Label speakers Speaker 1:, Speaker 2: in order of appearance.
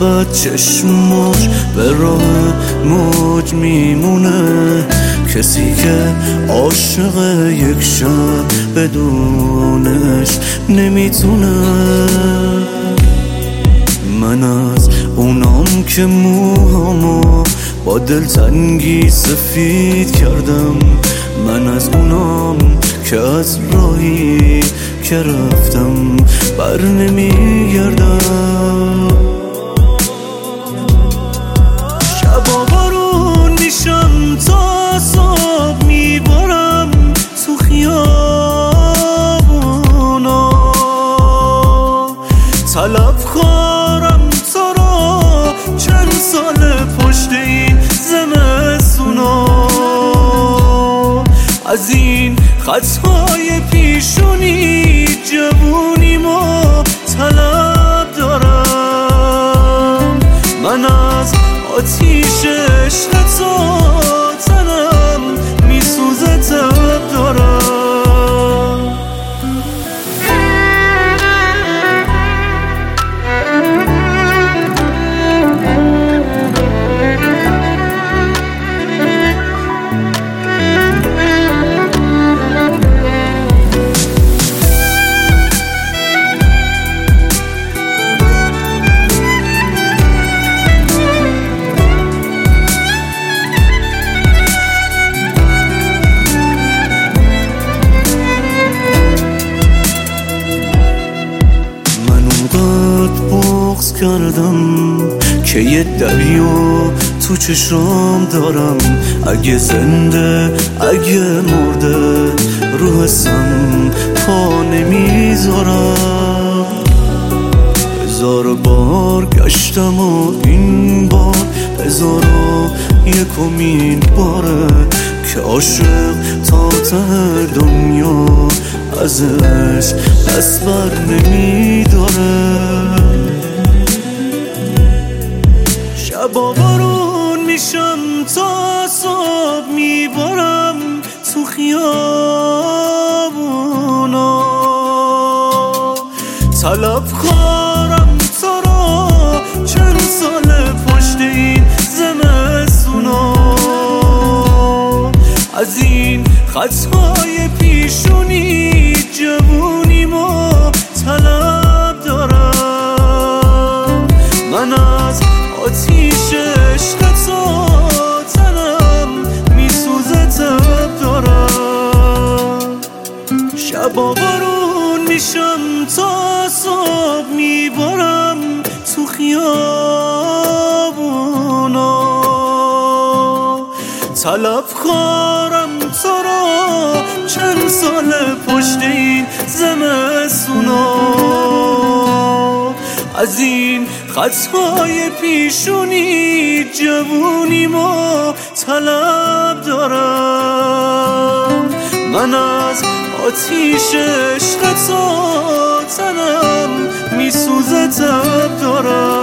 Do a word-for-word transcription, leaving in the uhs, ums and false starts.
Speaker 1: ابد چشماش به راه موج میمونه، کسی که عاشق یک شب بدونش نمیتونه. من از اونام که موهامو با دلتنگی سفید کردم، من از اونام که از راهی که رفتم بر نمیگردم. شبا بارون میشم تا صبح میبارم تو خیابونا، طلب خارم تو رو چند سال پشت این زمستونا. از این خطهای پیشونی جوونیمو طلب دارم، من از آتیش عشق تو تنم میسوزه تب دارم. کردم که یه دریا تو چشام دارم، اگه زنده اگه مرده رو حسم پا نمیذارم. هزار بار گشتم و این بار هزار و یکمین باره که عاشق تا ته دنیا ازش دست بر نمیداره. شبا بارون میشم تا صبح میبارم تو خیابونا، طلب خارم تو رو چند سال پشت این زمستونا. از این خطهای پیشونی جوونیمو طلب دارم، من از آتیش عشق تو تنم میسوزه تب دارم. شبا بارون میشم تا صبح میبارم تو خیابونا، طلب خارم تو رو چند سال پشت این زمستونا. از این خطهای پیشونی جوونیمو طلب دارم، من از آتیش عشق تو تنم میسوزه تب دارم.